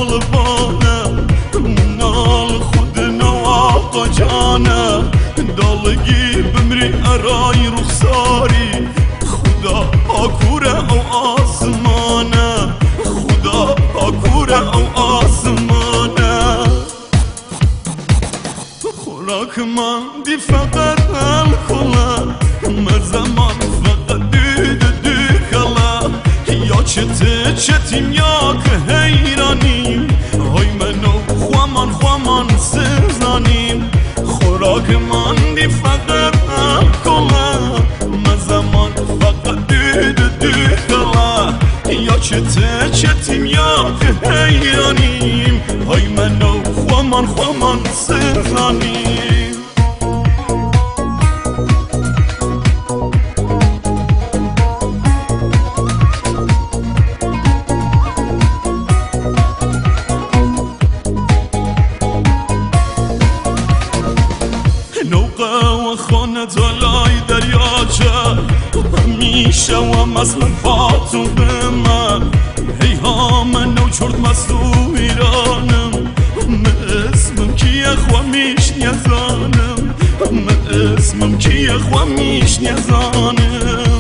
نال بانه نال خود نو آقا جانه دالگی بمری ارای رخساری خدا آکوره او آسمانه خدا آکوره او آسمانه خوراک من دی فقط الکله من زمان فقط دو کلا یا چتیم یا که حیرانیم های منو خوامان سزانیم خوراک من دی فقط الکله من زمان فقط دو کلا یا چتیم یا که حیرانیم های منو خوامان سزانیم نوقه و خانه دلای دریاچه همیشه و مثل فاتو به من هی ها من نو چرد مسو ایرانم من اسمم کیه خوامیش نیزانم من اسمم کیه خوامیش نیزانم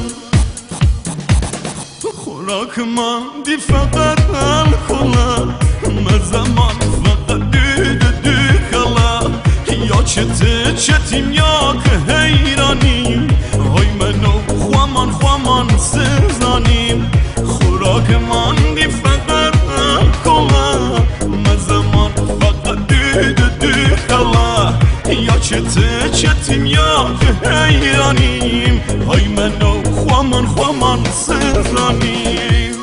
خوراک من دی فقط الکله من زمان فقط دو کلا یا چتیم یا که حیرانیم های منو خوامان سزانیم خوراک من دی فقط الکله من زمان فقط دو کلا یا چتیم یا که حیرانیم های منو خوامان سزانیم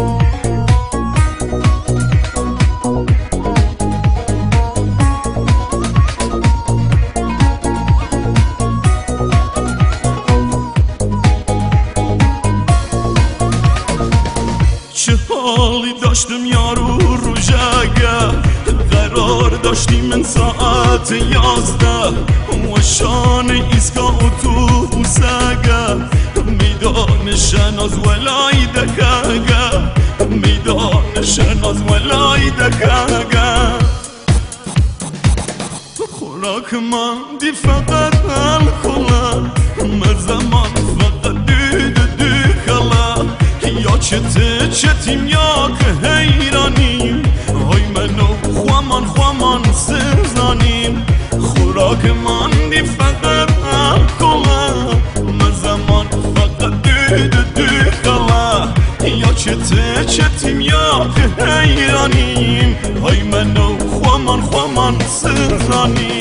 چه حالی داشتم یارو رو جگه قرار داشتیم من ساعت 11 و شان ایستگاه اتوبوسگه میدان شناز ولای دکگه میدان شناز ولای دکگه خوراک من دی فقط الکله من زمان فقط دو کلا یا چتیم یا که حیرانیم های منو خوامان سزانیم خوراک من دی فقط الکله من زمان فقط دو کلا یا چتیم یا که حیرانیم های منو خوامان سزانیم